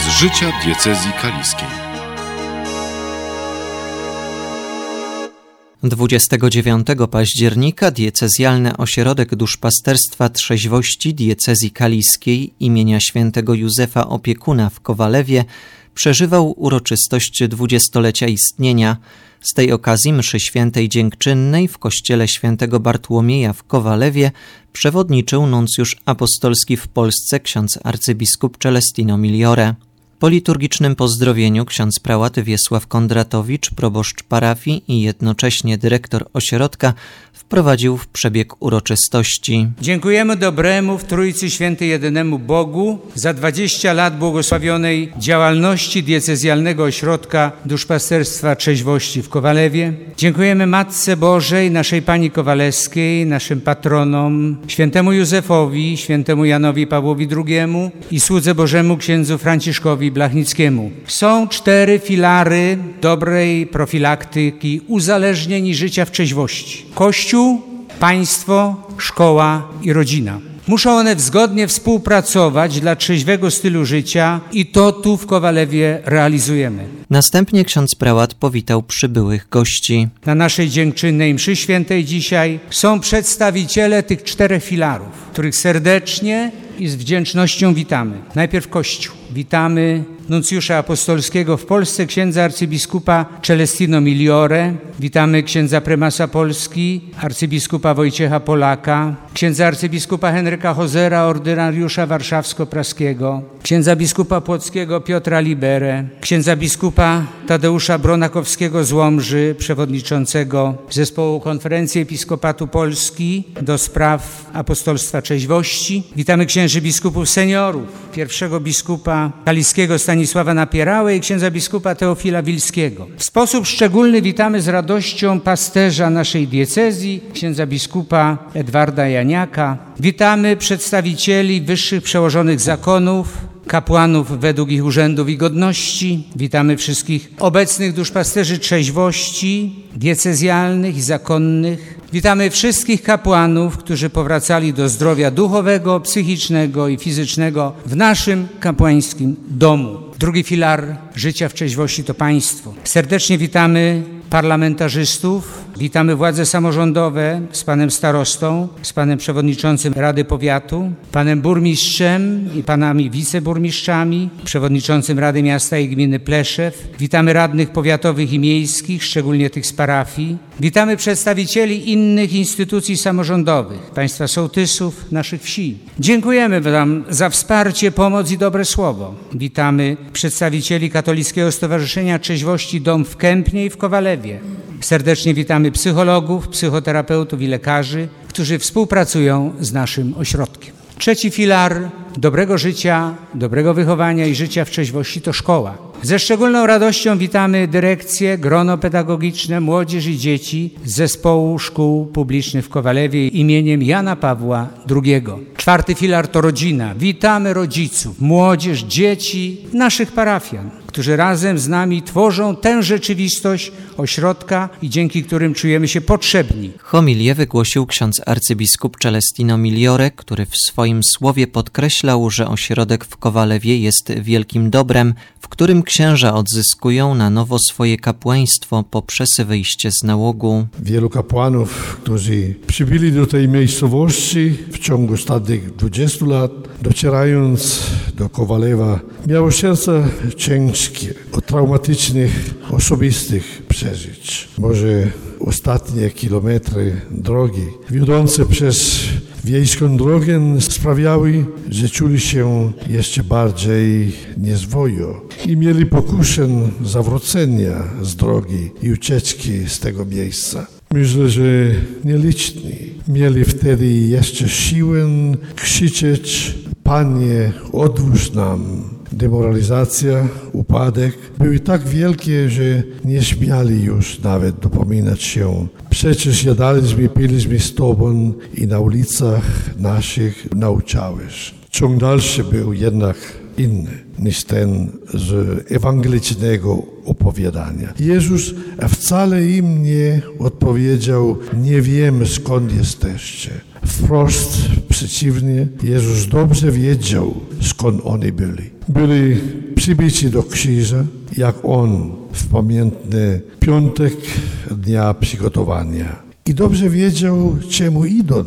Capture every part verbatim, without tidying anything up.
z życia diecezji kaliskiej. dwudziestego dziewiątego października diecezjalny ośrodek duszpasterstwa trzeźwości diecezji kaliskiej imienia świętego Józefa Opiekuna w Kowalewie przeżywał uroczystość dwudziestolecia istnienia. Z tej okazji mszy świętej dziękczynnej w kościele świętego Bartłomieja w Kowalewie przewodniczył nuncjusz apostolski w Polsce ksiądz arcybiskup Celestino Migliore. Po liturgicznym pozdrowieniu ksiądz prałat Wiesław Kondratowicz, proboszcz parafii i jednocześnie dyrektor ośrodka, wprowadził w przebieg uroczystości. Dziękujemy dobremu w Trójcy Świętej jedynemu Bogu za dwadzieścia lat błogosławionej działalności diecezjalnego ośrodka duszpasterstwa trzeźwości w Kowalewie. Dziękujemy Matce Bożej, naszej Pani Kowalewskiej, naszym patronom, świętemu Józefowi, świętemu Janowi Pawłowi drugiemu i słudze Bożemu księdzu Franciszkowi Blachnickiemu. Są cztery filary dobrej profilaktyki uzależnień życia w trzeźwości. Kościół, państwo, szkoła i rodzina. Muszą one zgodnie współpracować dla trzeźwego stylu życia i to tu w Kowalewie realizujemy. Następnie ksiądz prałat powitał przybyłych gości. Na naszej dziękczynnej mszy świętej dzisiaj są przedstawiciele tych czterech filarów, których serdecznie i z wdzięcznością witamy. Najpierw Kościół. Witamy nuncjusza apostolskiego w Polsce, księdza arcybiskupa Celestino Migliore. Witamy księdza prymasa Polski, arcybiskupa Wojciecha Polaka, księdza arcybiskupa Henryka Hozera, ordynariusza warszawsko-praskiego, księdza biskupa płockiego Piotra Liberę, księdza biskupa Tadeusza Bronakowskiego z Łomży, przewodniczącego zespołu Konferencji Episkopatu Polski do spraw apostolstwa trzeźwości. Witamy księży biskupów seniorów, pierwszego biskupa kaliskiego Stanisława Napierałę i księdza biskupa Teofila Wilskiego. W sposób szczególny witamy z radością pasterza naszej diecezji, księdza biskupa Edwarda Janiaka. Witamy przedstawicieli wyższych przełożonych zakonów, kapłanów według ich urzędów i godności. Witamy wszystkich obecnych duszpasterzy trzeźwości, diecezjalnych i zakonnych. Witamy wszystkich kapłanów, którzy powracali do zdrowia duchowego, psychicznego i fizycznego w naszym kapłańskim domu. Drugi filar życia w trzeźwości to państwo. Serdecznie witamy parlamentarzystów, witamy władze samorządowe z panem starostą, z panem przewodniczącym Rady Powiatu, panem burmistrzem i panami wiceburmistrzami, przewodniczącym Rady Miasta i Gminy Pleszew. Witamy radnych powiatowych i miejskich, szczególnie tych z parafii. Witamy przedstawicieli innych instytucji samorządowych, państwa sołtysów, naszych wsi. Dziękujemy wam za wsparcie, pomoc i dobre słowo. Witamy przedstawicieli Katolickiego Stowarzyszenia Trzeźwości Dom w Kępnie i w Kowalewie. Serdecznie witamy psychologów, psychoterapeutów i lekarzy, którzy współpracują z naszym ośrodkiem. Trzeci filar dobrego życia, dobrego wychowania i życia w trzeźwości to szkoła. Ze szczególną radością witamy dyrekcję, grono pedagogiczne, młodzież i dzieci z zespołu szkół publicznych w Kowalewie imieniem Jana Pawła drugiego. Czwarty filar to rodzina. Witamy rodziców, młodzież, dzieci, naszych parafian, którzy razem z nami tworzą tę rzeczywistość ośrodka i dzięki którym czujemy się potrzebni. Homilię wygłosił ksiądz arcybiskup Celestino Migliore, który w swoim słowie podkreślał, że ośrodek w Kowalewie jest wielkim dobrem, w którym księża odzyskują na nowo swoje kapłaństwo poprzez wyjście z nałogu. Wielu kapłanów, którzy przybyli do tej miejscowości w ciągu ostatnich dwudziestu lat, docierając do Kowalewa, miało serce ciężkie od traumatycznych, osobistych przeżyć. Może ostatnie kilometry drogi wiodące przez wiejską drogę sprawiały, że czuli się jeszcze bardziej niezwojo i mieli pokusę zawrócenia z drogi i ucieczki z tego miejsca. Myślę, że nieliczni mieli wtedy jeszcze siłę krzyczeć: Panie, odłóż nam. Demoralizacja, upadek były tak wielkie, że nie śmiali już nawet dopominać się. Przecież jadaliśmy, piliśmy z Tobą i na ulicach naszych nauczałeś. Ciąg dalszy był jednak inny niż ten z ewangelicznego opowiadania. Jezus wcale im nie odpowiedział: nie wiem, skąd jesteście. Wprost przeciwnie, Jezus dobrze wiedział, skąd oni byli. Byli przybici do krzyża, jak On w pamiętny piątek dnia przygotowania. I dobrze wiedział, czemu idą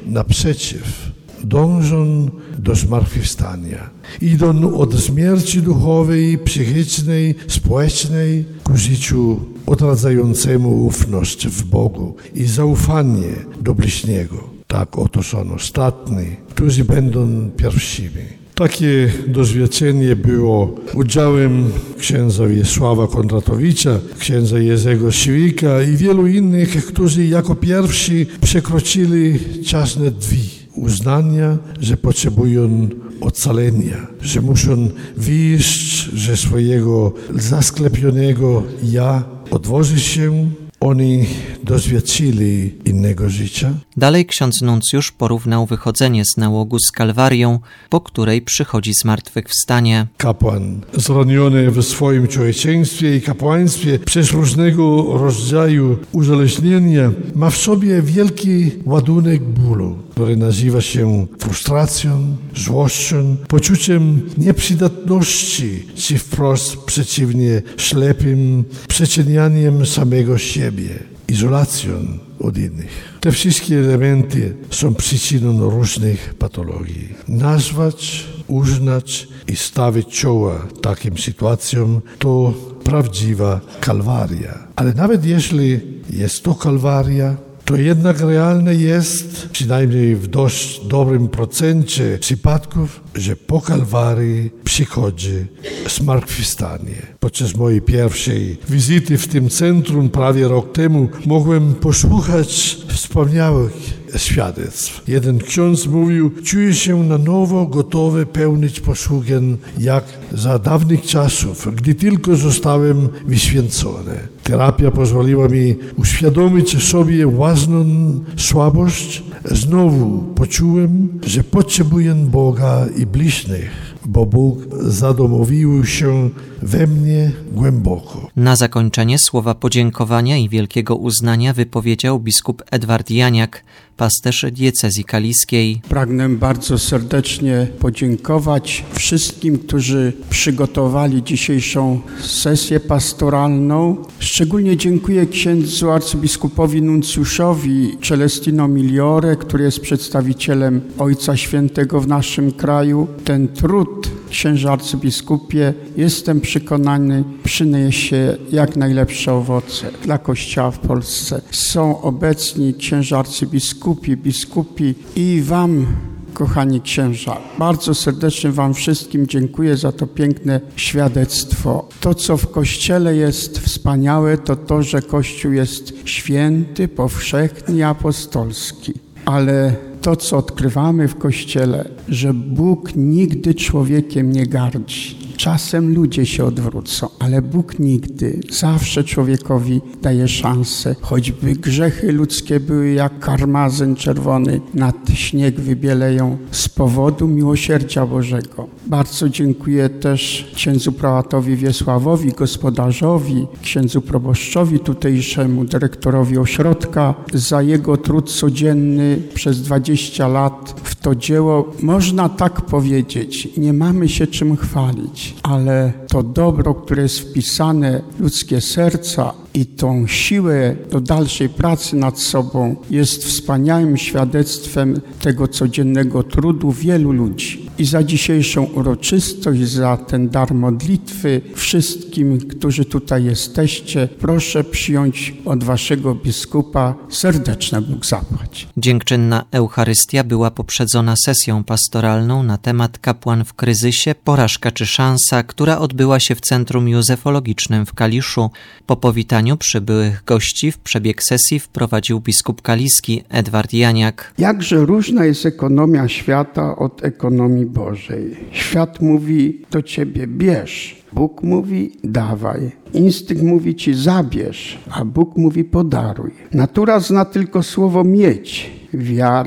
naprzeciw. Dążą do zmartwychwstania. Idą od śmierci duchowej, psychicznej, społecznej ku życiu odradzającemu ufność w Bogu i zaufanie do bliźniego. Tak oto są ostatni, którzy będą pierwszymi. Takie doświadczenie było udziałem księdza Wiesława Kondratowicza, księdza Jerzego Siwika i wielu innych, którzy jako pierwsi przekroczyli czasne drzwi uznania, że potrzebują ocalenia, że muszą wyjść ze swojego zasklepionego ja, odłożyć się. Oni doświadczyli innego życia. Dalej ksiądz nuncjusz porównał wychodzenie z nałogu z Kalwarią, po której przychodzi zmartwychwstanie. Kapłan zraniony w swoim człowieczeństwie i kapłaństwie przez różnego rodzaju uzależnienia ma w sobie wielki ładunek bólu, który nazywa się frustracją, złością, poczuciem nieprzydatności, czy wprost przeciwnie, ślepym przecenianiem samego siebie, izolacją od innych. Te wszystkie elementy są przyczyną różnych patologii. Nazwać, uznać i stawić czoła takim sytuacjom to prawdziwa kalwaria. Ale nawet jeśli jest to kalwaria, to jednak realne jest, przynajmniej w dość dobrym procencie przypadków, że po Kalwarii przychodzi zmartwychwstanie. Podczas mojej pierwszej wizyty w tym centrum prawie rok temu mogłem posłuchać wspaniałych świadectw. Jeden ksiądz mówił, czuję się na nowo gotowy pełnić posługę jak za dawnych czasów, gdy tylko zostałem wyświęcony. Terapia pozwoliła mi uświadomić sobie własną słabość. Znowu poczułem, że potrzebuję Boga i bliźnich, bo Bóg zadomowił się we mnie głęboko. Na zakończenie słowa podziękowania i wielkiego uznania wypowiedział biskup Edward Janiak, pasterz diecezji kaliskiej. Pragnę bardzo serdecznie podziękować wszystkim, którzy przygotowali dzisiejszą sesję pastoralną. Szczególnie dziękuję księdzu arcybiskupowi nuncjuszowi Celestino Migliore, który jest przedstawicielem Ojca Świętego w naszym kraju. Ten trud, księże arcybiskupie, jestem przekonany, przyniesie jak najlepsze owoce dla Kościoła w Polsce. Są obecni księża arcybiskupi, biskupi i wam, kochani księża, bardzo serdecznie wam wszystkim dziękuję za to piękne świadectwo. To, co w Kościele jest wspaniałe, to to, że Kościół jest święty, powszechny i apostolski. Ale to, co odkrywamy w Kościele, że Bóg nigdy człowiekiem nie gardzi. Czasem ludzie się odwrócą, ale Bóg nigdy, zawsze człowiekowi daje szansę. Choćby grzechy ludzkie były jak karmazyn czerwony, nad śnieg wybieleją z powodu miłosierdzia Bożego. Bardzo dziękuję też księdzu prałatowi Wiesławowi, gospodarzowi, księdzu proboszczowi tutejszemu, dyrektorowi ośrodka za jego trud codzienny przez dwadzieścia lat w to dzieło. Można tak powiedzieć, nie mamy się czym chwalić, ale to dobro, które jest wpisane w ludzkie serca i tą siłę do dalszej pracy nad sobą jest wspaniałym świadectwem tego codziennego trudu wielu ludzi. I za dzisiejszą uroczystość, za ten dar modlitwy wszystkim, którzy tutaj jesteście, proszę przyjąć od waszego biskupa serdeczne Bóg zapłać. Dziękczynna Eucharystia była poprzedzona sesją pastoralną na temat Kapłan w kryzysie, porażka czy szansa, która odbyła się w Centrum Józefologicznym w Kaliszu. Po powitaniu przybyłych gości w przebieg sesji wprowadził biskup kaliski Edward Janiak. Jakże różna jest ekonomia świata od ekonomii Bożej. Świat mówi do ciebie bierz, Bóg mówi dawaj. Instynkt mówi ci zabierz, a Bóg mówi podaruj. Natura zna tylko słowo mieć. Wiara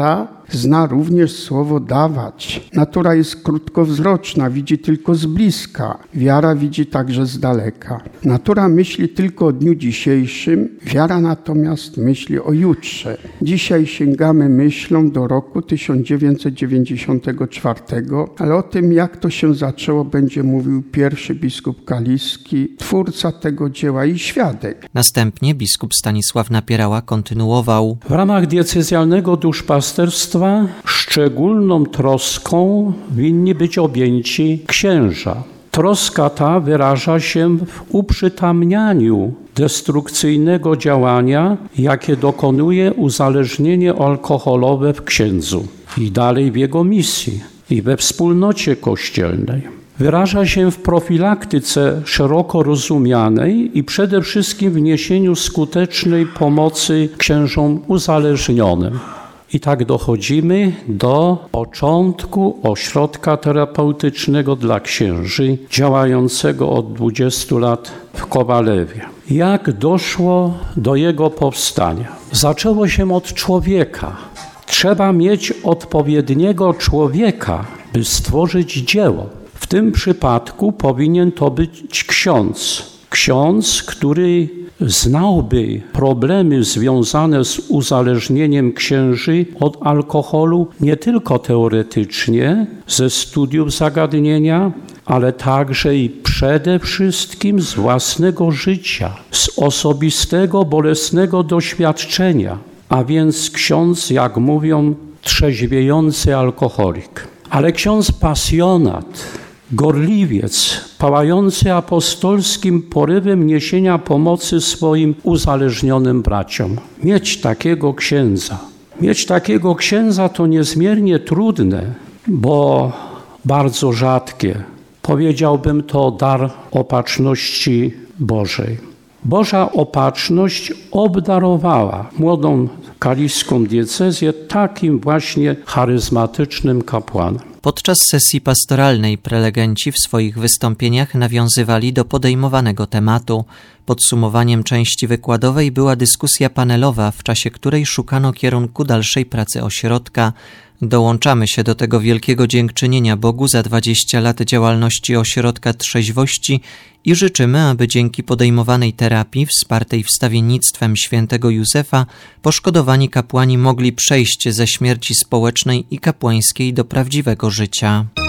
Zna również słowo dawać. Natura jest krótkowzroczna, widzi tylko z bliska. Wiara widzi także z daleka. Natura myśli tylko o dniu dzisiejszym, wiara natomiast myśli o jutrze. Dzisiaj sięgamy myślą do roku tysiąc dziewięćset dziewięćdziesiątego czwartego, ale o tym, jak to się zaczęło, będzie mówił pierwszy biskup kaliski, twórca tego dzieła i świadek. Następnie biskup Stanisław Napierała kontynuował. W ramach diecezjalnego duszpasterstwa szczególną troską winni być objęci księża. Troska ta wyraża się w uprzytamnianiu destrukcyjnego działania, jakie dokonuje uzależnienie alkoholowe w księdzu i dalej w jego misji i we wspólnocie kościelnej. Wyraża się w profilaktyce szeroko rozumianej i przede wszystkim w niesieniu skutecznej pomocy księżom uzależnionym. I tak dochodzimy do początku ośrodka terapeutycznego dla księży, działającego od dwudziestu lat w Kowalewie. Jak doszło do jego powstania? Zaczęło się od człowieka. Trzeba mieć odpowiedniego człowieka, by stworzyć dzieło. W tym przypadku powinien to być ksiądz. Ksiądz, który znałby problemy związane z uzależnieniem księży od alkoholu nie tylko teoretycznie, ze studiów zagadnienia, ale także i przede wszystkim z własnego życia, z osobistego, bolesnego doświadczenia, a więc ksiądz, jak mówią, trzeźwiejący alkoholik. Ale ksiądz pasjonat, gorliwiec, pałający apostolskim porywem niesienia pomocy swoim uzależnionym braciom. Mieć takiego księdza. Mieć takiego księdza to niezmiernie trudne, bo bardzo rzadkie. Powiedziałbym, to dar opatrzności Bożej. Boża opatrzność obdarowała młodą kaliską diecezję takim właśnie charyzmatycznym kapłanem. Podczas sesji pastoralnej prelegenci w swoich wystąpieniach nawiązywali do podejmowanego tematu. Podsumowaniem części wykładowej była dyskusja panelowa, w czasie której szukano kierunku dalszej pracy ośrodka. Dołączamy się do tego wielkiego dziękczynienia Bogu za dwadzieścia lat działalności Ośrodka Trzeźwości i życzymy, aby dzięki podejmowanej terapii, wspartej wstawiennictwem świętego Józefa, poszkodowani kapłani mogli przejść ze śmierci społecznej i kapłańskiej do prawdziwego życia.